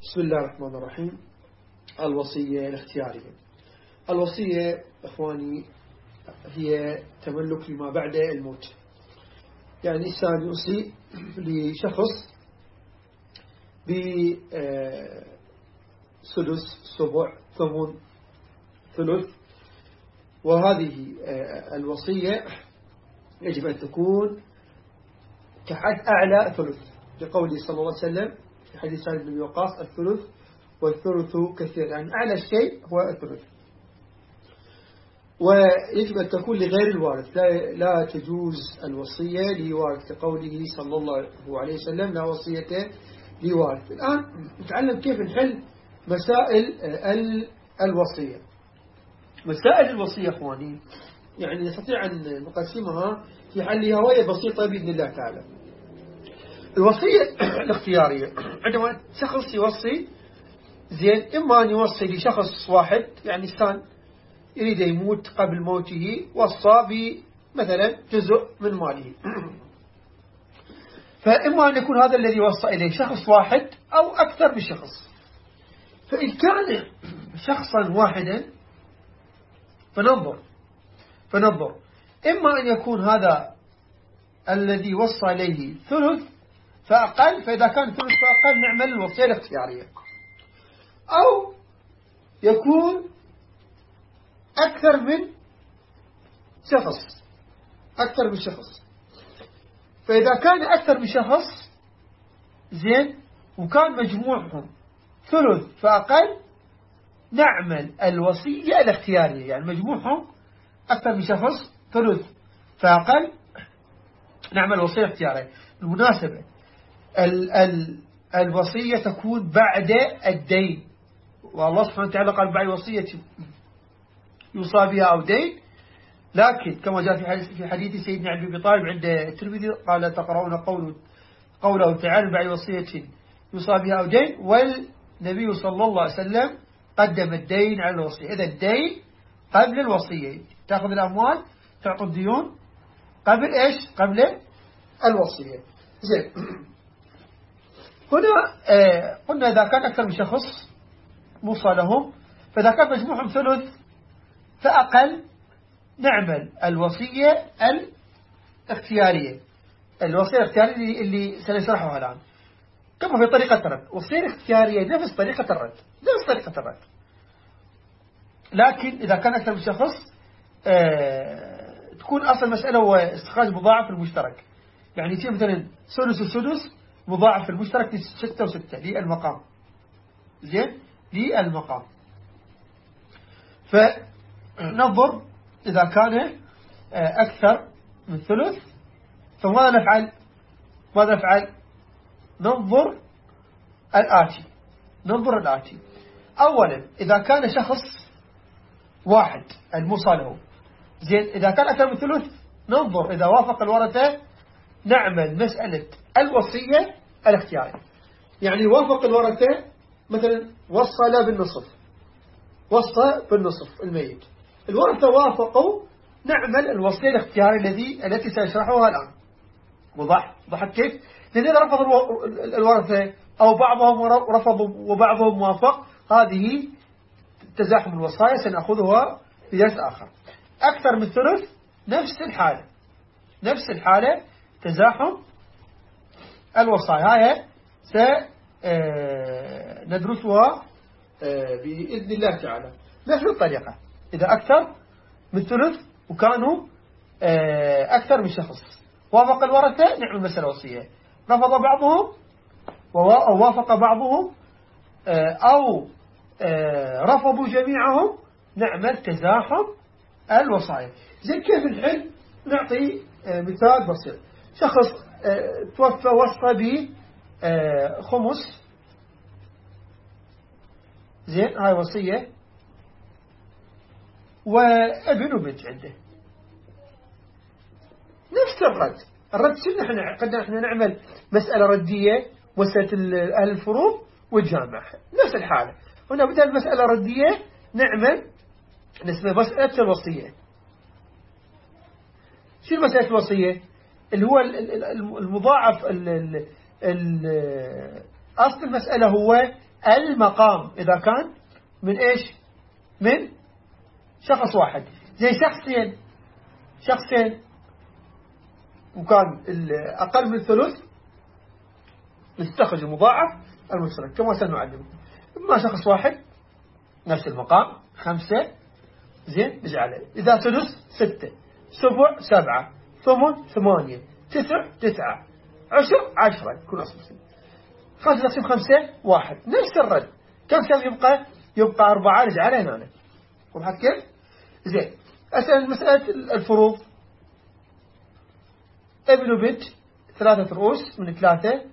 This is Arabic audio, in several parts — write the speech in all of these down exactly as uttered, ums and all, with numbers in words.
بسم الله الرحمن الرحيم. الوصية الاختيارية. الوصية إخواني هي تملك لما بعد الموت، يعني الإنسان يوصي لشخص بسدس سبع ثمن ثلث، وهذه الوصية يجب أن تكون كحد أعلى ثلث، لقوله صلى الله عليه وسلم في حديث سعد بن وقاص: الثلث والثلث كثير، يعني أعلى شيء هو الثلث. ويجب أن تكون لغير الوارث، لا, لا تجوز الوصية لوارث، لقوله صلى الله عليه وسلم: لا وصية لوارث. الآن نتعلم كيف نحل مسائل الوصية. مسائل الوصية أخواني يعني نستطيع أن نقسمها في حلها، وهي بسيطة بإذن الله تعالى. الوصية الاختيارية، عندما شخص يوصي زين، إما أن يوصي لشخص واحد، يعني إنسان يريد يموت قبل موته، وصى بمثلا جزء من ماله، فإما أن يكون هذا الذي وصى إليه شخص واحد أو أكثر من شخص. فإن كان شخصا واحدا فننظر فننظر إما أن يكون هذا الذي وصى إليه ثلث فأقل، فإذا كان ثلث فأقل نعمل الوصية الاختيارية، أو يكون أكثر من شخص أكثر من شخص فإذا كان أكثر من شخص زين وكان مجموعهم ثلث فأقل نعمل الوصية الاختيارية، يعني مجموعهم أكثر من شخص ثلث فأقل نعمل الوصية الاختيارية. بالمناسبة ال ال الوصية تكون بعد الدين، والله سبحانه وتعالى قال: بعد وصية يوصى بها أو دين. لكن كما جاء في حديث في حديث سيدنا علي بن أبي طالب عند الترمذي قال: تقرؤون قوله قوله تعالى: بعد وصية يوصى بها أو دين، والنبي صلى الله عليه وسلم قدم الدين على الوصية. إذا الدين قبل الوصية، تأخذ الأموال تعطي الديون قبل إيش؟ قبل الوصية. زين، هنا آه قلنا إذا كان أكثر من شخص موصى لهم، فإذا كان مجموعهم ثلث فأقل نعمل الوصية الاختيارية. الوصية الاختيارية اللي, اللي سنشرحها الآن كما في طريقة الرد. الوصية الاختيارية نفس طريقة الرد نفس طريقة الرد لكن إذا كان أكثر من شخص آه تكون أصل المسألة هو استخراج مضاعف المشترك، يعني يصير مثلا سدس وسدس مضاعف المشترك ستة وستة للمقام. زين، للمقام. فننظر إذا كان أكثر من ثلث فماذا نفعل ماذا نفعل ننظر الآتي ننظر الآتي أولا إذا كان شخص واحد الموصى له، زين، إذا كان أكثر من ثلث ننظر إذا وافق الورثة نعمل مسألة الوصية الاختيارية. يعني وافق الورثة، مثلا وصى له بالنصف وصى بالنصف الميت، الورثة وافقوا نعمل الوصية الاختيارية الذي التي سأشرحها الآن. وضح ضحك كيف؟ لأن إذا رفض الورثة أو بعضهم رفضوا وبعضهم موافق، هذه تزاحم الوصايا سنأخذها في درس آخر. أكثر من ثلث نفس الحالة نفس الحالة تزاحم الوصايا، هاي سندرسها بإذن الله تعالى. نفس الطريقة إذا أكثر من ثلث وكانوا أكثر من شخص، وافق الورثة نعمل مسألة وصية، رفض بعضهم أو وافق بعضهم أو رفضوا جميعهم نعمل تزاحم الوصايا. زي كيف الحل؟ نعطي مثال بسيط. شخص توفى وصى به خمس، زين، هاي وصية، وابن وبنت عنده. نفس الرد الرد شنو احنا قد احنا نعمل مسألة ردية، مسألة أهل الفروض والجامع، نفس الحالة. هنا بدل مسألة ردية نعمل نسمى مسألة الوصية. شو مسألة الوصية؟ اللي هو المضاعف. أصل المسألة هو المقام إذا كان من إيش من شخص واحد. زي شخصين شخصين وكان أقل من ثلث نستخرج المضاعف المشترك كما سنعلم. إما شخص واحد نفس المقام خمسة زين نجعله. إذا ثلث ستة سبع سبعة ثمن ثمانية تسع تسعة عشر عشرة يكون أصل خمسة تقسيم خمسة واحد نفس الرد. كم كم يبقى يبقى أربعة نجعله هنا. وضحت كيف؟ زين أسأل مسألة الفروض. ابن وبنت ثلاثة رؤوس من ثلاثة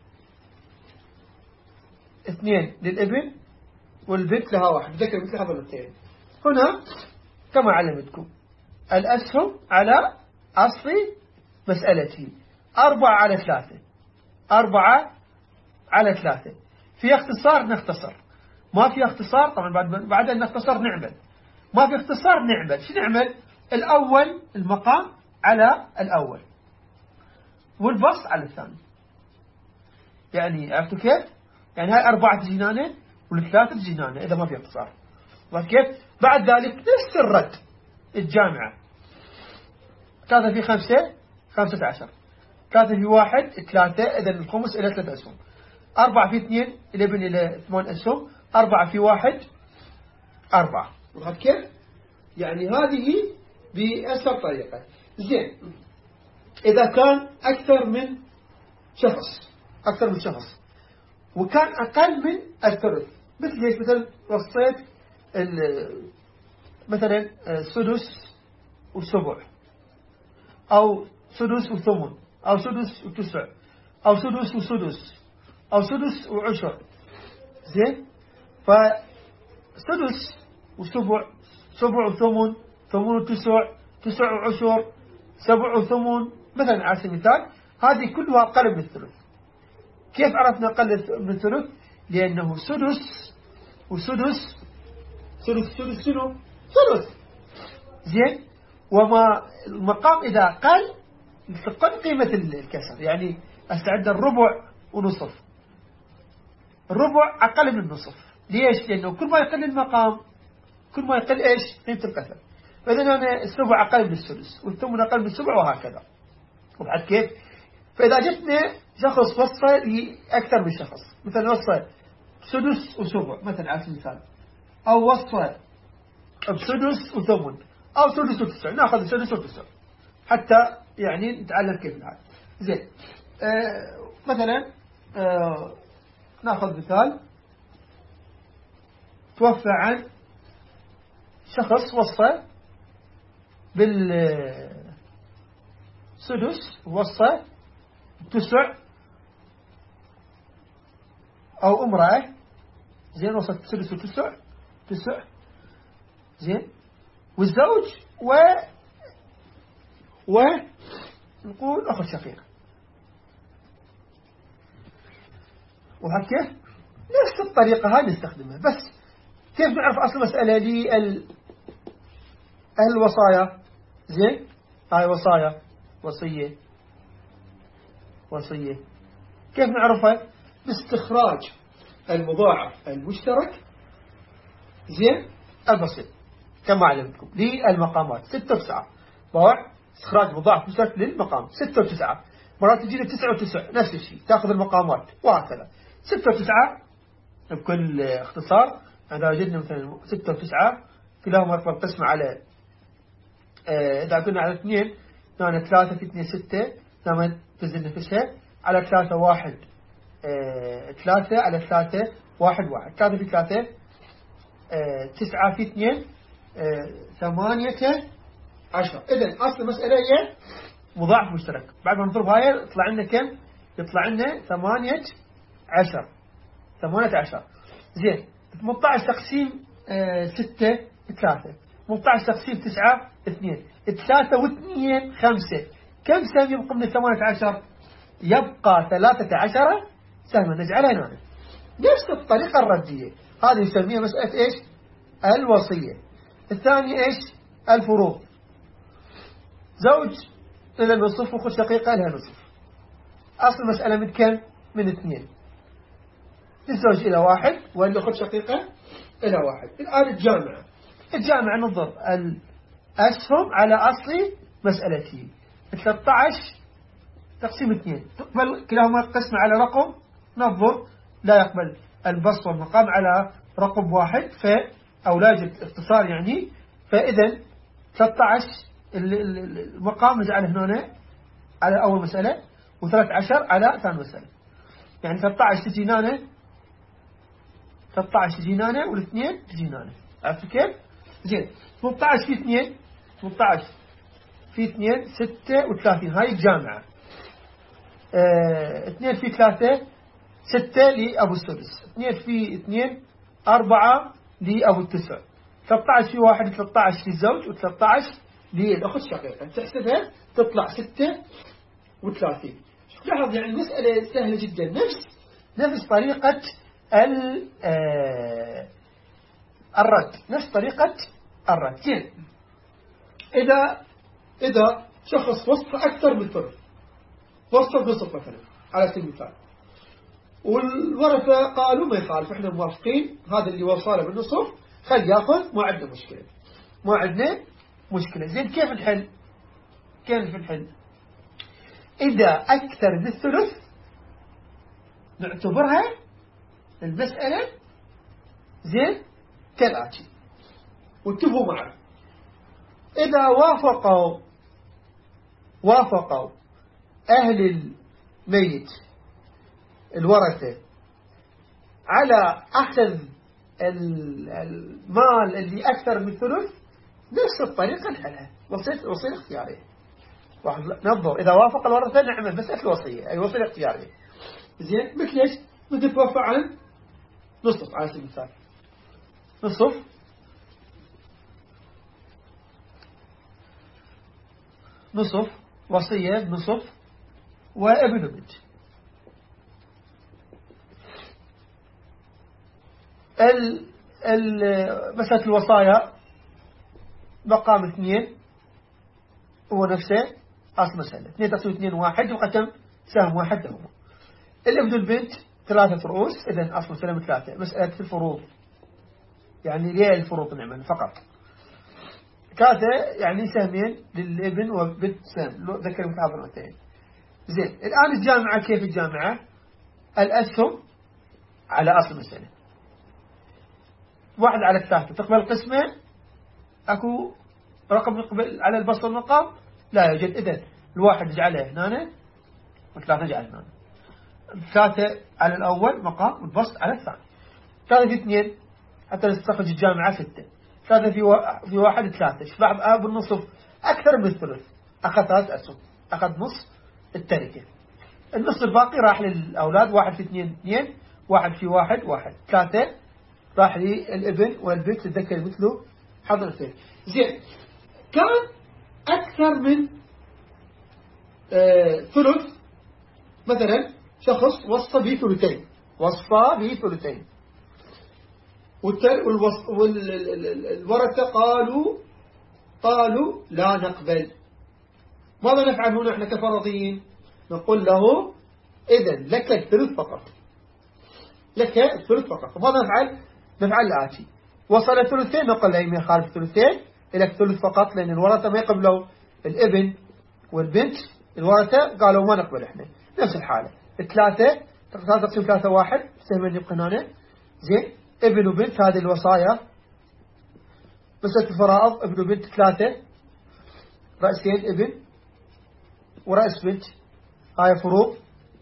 اثنين للابن والبنت لها واحد ذكر مثل هذا الاثنين. هنا كما علمتكم الأسهم على أصل مسألتي أربعة على ثلاثة أربعة على ثلاثة. في اختصار نختصر ما في اختصار طبعا بعد بعد أن نختصر نعمل ما في اختصار نعمل. شو نعمل؟ الأول المقام على الأول والبسط على الثاني. يعني عرفتوا كيف؟ يعني هاي أربعة جنانة والثلاثة جنانة إذا ما في اختصار. وكيف؟ بعد ذلك نفس الرد الجامعة ثلاثة في خمسة خمسة عشر ثلاثة في واحد ثلاثة إذا الخمس إلى ثلاثة أسهم أربعة في اثنين الابن إلى ثمان أسهم أربعة في واحد أربعة. وهذا كيف؟ يعني هذه بأسهل طريقة. زين إذا كان أكثر من شخص أكثر من شخص وكان أقل من الثلث مثل ليش مثل وصيت مثلا سدس وسبع أو سدس وثمن أو سدس وتسع أو سدس وسدس أو سدس وعشر. زين فسدس وسبع سبع وثمن ثمن وتسع تسع وعشر سبع وثمن مثلا على سبيل المثال. هذه كلها أقل من الثلث. كيف عرفنا أقل من الثلث؟ لأنه سدس وسدس سدس سدس شنو؟ ثلث. زين وما المقام إذا قل تقل قيمة الكسر. يعني أستعد الربع ونصف الربع أقل من النصف. ليش؟ لأنه كل ما يقل المقام كل ما يقل إيش قيمة الكسر. فإذا أنا السبع أقل من السدس والثمن أقل من السبع وهكذا. وبعد كيف؟ فإذا جتنا شخص وصى لأكثر من شخص مثلا وصى سدس وسبع مثلا على سبيل المثال أو وصى بسدس وثمن أو سدس وتسع نأخذ السدس والتسع حتى يعني نتعلم كيف الحال. زين آه مثلا آه نأخذ مثال توفى عن شخص وصى بالسدس وصى تسع أو امرأة زين وصلت سدس وتسع تسع زين والزوج و و نقول أخذ شقيق. وهذا كيف؟ نفس الطريقة هذه نستخدمها. بس كيف نعرف أصل مسألة لي ال... الوصايا. زين هاي وصايا وصية وصية كيف نعرفها؟ باستخراج المضاعف المشترك زين البسيط كما علمتكم للمقامات ستة وتسعة. ضاع استخراج مضاعف مشترك للمقام ستة وتسعة. مرات تجي لك تسعة وتسعة نفس الشيء تأخذ المقامات وهكذا. ستة وتسعة بكل اختصار إذا وجدنا مثلا ستة وتسعة كلاهما يطلق قسمة على اه إذا قلنا على اثنين يعني ثلاثة في اثنين ستة لما تزن نفسها على ثلاثة واحد اه ثلاثة على ثلاثة واحد واحد ثلاثة في ثلاثة اه تسعة في اثنين اه ثمانية عشر. إذن أصل المسألة هي مضاعف مشترك. بعد ما نضرب هاي يطلع لنا كم؟ يطلع لنا ثمانية عشر ثمانية عشر. زين ثمانية عشر تقسيم اه ستة ثلاثة ثمانية عشر تقسيم تسعة اثنين ثلاثة واثنين خمسة. كم سهم يبقى من ثمانية عشر؟ يبقى ثلاثة عشر سهما نجعلها هنا. نفس الطريقة الردية هذه يسميها مسألة إيش؟ الوصية. الثانية إيش؟ الفروض. زوج إلى النصف وأخت شقيقة لها نصف. أصل المسألة من كم؟ من اثنين. للزوج إلى واحد والأخت شقيقة إلى واحد. الآن الجامعة الجامعة ننظر الأسهم على أصل مسألتي. ثلاثة عشر تقسيم اثنين تقبل كلاهما قسم على رقم، ننظر لا يقبل البسط والمقام على رقم واحد أو لا يوجد اختصار يعني. فإذا ثلاثة عشر المقام نجعله هنا على أول مسألة وثلاثة عشر على ثاني مسألة. يعني ثلاثة عشر تجي هنا، ثلاثة عشر تجي هنا والاثنين تجي هنا. عرفت كيف؟ زين. ثلاثة عشر في اثنين، ثلاثة عشر في اثنين ستة وثلاثين، هاي الجامعة. اه اثنين في ثلاثة ستة لأبو السدس، اثنين في اثنين أربعة لأبو التسع، ثلاثة عشر في واحد ثلاثة عشر للزوج وثلاثة عشر للأخت شقيقة. تحسبها تطلع ستة وثلاثين. لاحظ يعني المسألة سهلة جدا، نفس نفس طريقة الرد، نفس طريقة الرد. زين. إذا إذا شخص وصف أكثر من ثلث، وصف نصف مثلا على سبيل المثال، والورثة قالوا ما يخالف، احنا موافقين هذا اللي وصله بالنصف خل ياخذ، ما عندنا مشكلة، ما عندنا مشكلة. زين. كيف الحل؟ كيف الحل؟ إذا أكثر من الثلث نعتبرها المسألة زين كالآتي، واتفقوا معه. إذا وافقوا وافقوا أهل الميت الورثة على أخذ المال اللي أكثر من ثلث، نفس الطريقة نحلها وصية اختيارية. ننظر إذا وافق الورثة نعمل مسألة الوصية، أي وصية اختيارية. زين. مثل ايش؟ مثل توفى عن نصف على سبيل المثال، نصف نصف وصية نصف وابن بنت. ال ال مسألة الوصايا مقام اثنين هو نفسه أصل مسألة، اثنين تقسيم اثنين واحد وقسم سهم واحد لهما. الابن البنت ثلاثة رؤوس، إذن أصل مسألة من ثلاثة. مسألة الفروض يعني ليه الفروض نعمل فقط ثلاثة، يعني سهمين للابن والبنت سهم، ذكر متعبر متين. زين. الآن الجامعة كيف الجامعة؟ الأسهم على أصل مسألة، واحد على الثلاثة تقبل قسمة، أكو رقم يقبل على البسط والمقام لا يوجد. إذن الواحد نجعله هنا والثلاثة نجعله هنا. ثلاثة على الأول مقام والبسط على الثاني. ثلاثة في اثنين حتى نستخرج الجامعة ستة. ثلاثة في في واحد ثلاثة. شباب أب النصف أكثر من الثلث، أخذ ثلاث أسهم، أخذ نص التركة. النص الباقي راح للأولاد، واحد في اثنين اثنين، واحد في واحد واحد، ثلاثة راح للابن والبنت تتذكر مثله حضر اثنين. زين. كان أكثر من آه ثلث، مثلا شخص وصى به ثلثين، وصى به ثلثين، والورثة قالوا قالوا لا نقبل. ماذا نفعل هنا احنا كفرضيين؟ نقول له إذن لك الثلث فقط، لك الثلث فقط. ماذا نفعل؟ نفعل الآتي: وصل الثلثين نقول له ما يخالف الثلثين، لك ثلث فقط، لأن الورثة ما يقبلوا الابن والبنت. الورثة قالوا ما نقبل احنا. نفس الحالة الثلاثة تقسيم ثلاثة واحد سهمين يبقى هنا. زين. ابن وبنت هذه الوصايا. مسألة الفرائض ابن وبنت ثلاثة، رأسين ابن ورأس بنت، هاي فروض.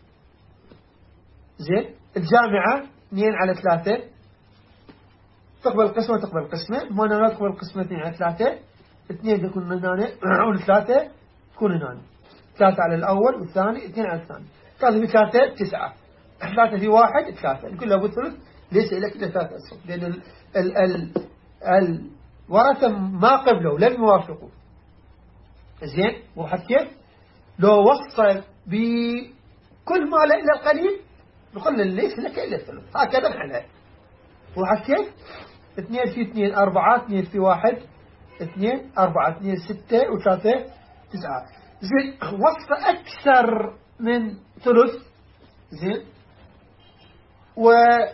زين. الجامعة اثنين على ثلاثة، تقبل قسمة وتقبل قسمة. ما أنا تقبل قسمة اثنين على ثلاثة، اثنين تكون هنا والثلاثة تكون هنا، ثلاثة على الأول والثاني، اثنين على الثاني. ثلاثة في ثلاثة تسعة، ثلاثة في واحد ثلاثة، نقول له أبو الثلث ليس لك إلا ثلاثة أسهم، لأن ال ال ال الورثة ما قبلوا، لم يوافقوا. زين. وحد كيف لو وصل بكل ما لا إلا القليل نقول له ليس لك إلا الثلث، هكذا نحلها. وحد كيف اثنين في اثنين أربعة، اثنين في واحد اثنين، أربعة اثنين ستة وثلاثة تسعة. زين. وصل أكثر من ثلث. زين. و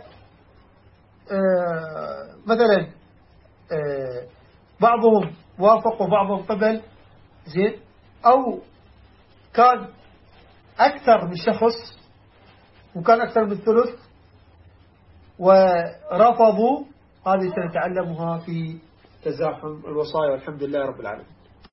آه مثلا آه بعضهم وافق وبعضهم قبل، زين، أو كان أكثر من شخص وكان أكثر من ثلث ورفضوا، هذه سنتعلمها في تزاحم الوصايا، والحمد لله رب العالمين.